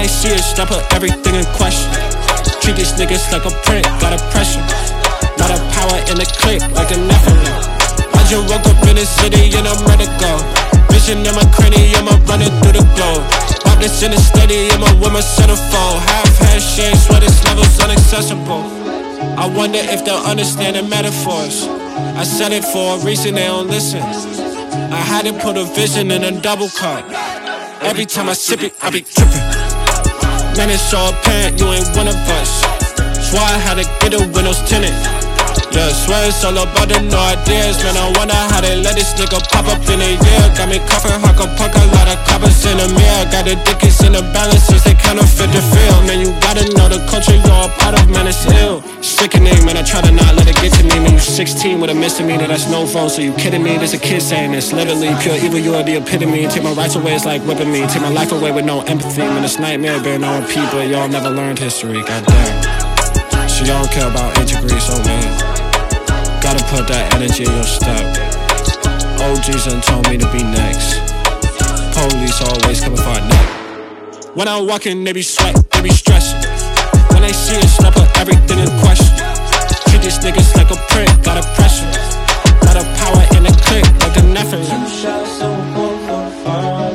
they see us, I put everything in question. Treat these niggas like a print, got a pressure. Not a power in the clique, like a Nephilim. I just woke up in the city and I'm ready to go. Vision in my cranium, I'm running through the globe. Pop this in the stadium, I'm with my centerfold. Half-head shade, swear this level's inaccessible. I wonder if they'll understand the metaphors. I said it for a reason, they don't listen. I had to put a vision in a double cut. Every time I sip it, I be tripping. Man, it's so apparent you ain't one of us. Swear I had to get the windows tinted. Yeah, swear it's all about the no ideas. Man, I wonder how they let this nigga pop up in a year. Got me coughing, I can punk a lot of coppers in the mirror. Got the dickies in the balances, they counterfeit the feel. Man, you gotta know the culture you're a part of, man, it's ill. Sickening, man, I try to not let it get to me. Man, you 16 with a misdemeanor, that's no phone, so you kidding me? There's a kid saying this, literally pure evil, you are the epitome. Take my rights away, it's like whipping me. Take my life away with no empathy. Man, it's nightmare being on repeat, but y'all never learned history, goddamn. So y'all don't care about integrity, so man, gotta put that energy in your step. OGs done told me to be next. Police always coming for a neck. When I'm walking, they be sweating, they be stressing. When they see us, I put everything in question. Treat these niggas like a print, got a pressure. Got a power in the clique, like a Nephilim.